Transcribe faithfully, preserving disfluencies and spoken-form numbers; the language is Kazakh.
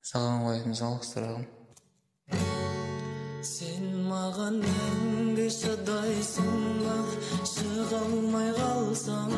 Саған қоятын жалғыз сұрағым. Сен маған мәңгі шыдайсың ба, шыға алмай қалсам